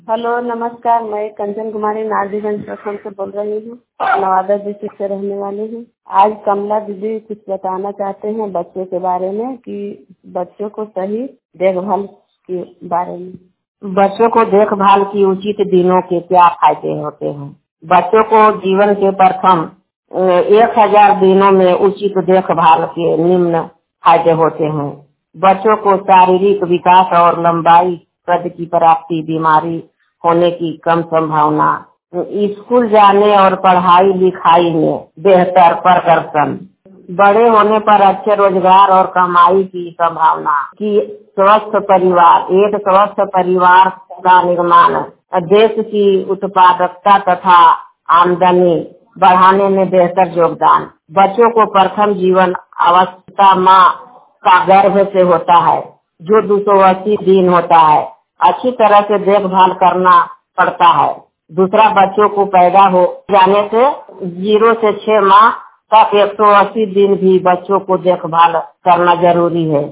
Hello नमस्कार, मैं कंचन कुमारी नारदीगंज प्रखंड से बोल रही हूँ। नवादा डिस्ट्रिक्ट से रहने वाली हूँ। आज कमला दीदी कुछ बताना चाहते हैं बच्चों के बारे में कि बच्चों को सही देखभाल के बारे में। बच्चों को देखभाल की उचित दिनों के क्या फायदे होते हैं? बच्चों को जीवन के प्रथम 1000 दिनों में उचित देखभाल के निम्न फायदे होते हैं। बच्चों को शारीरिक विकास और लंबाई कद की प्राप्ति, बीमारी होने की कम संभावना, स्कूल जाने और पढ़ाई लिखाई में बेहतर प्रदर्शन, बड़े होने पर अच्छे रोजगार और कमाई की संभावना, की स्वस्थ परिवार, एक स्वस्थ परिवार का निर्माण, देश की उत्पादकता तथा आमदनी बढ़ाने में बेहतर योगदान। बच्चों को प्रथम जीवन अवस्था माँ का गर्भ से होता है जो 280 दिन होता है। अच्छी तरह से देखभाल करना पड़ता है। दूसरा, बच्चों को पैदा हो जाने से 0 से 6 माह तक 180 दिन भी बच्चों को देखभाल करना जरूरी है।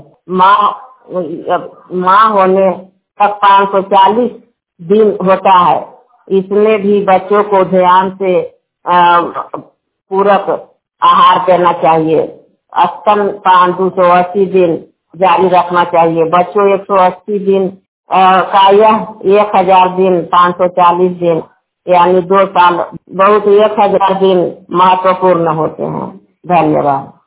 माँ होने तक 540 दिन होता है। इसमें भी बच्चों को ध्यान से पूरक आहार देना चाहिए। स्तनपान 280 दिन जारी रखना चाहिए। बच्चों 180 दिन का यह 1000 दिन 540 दिन यानी 2 साल बहुत 1000 दिन महत्वपूर्ण होते हैं। धन्यवाद।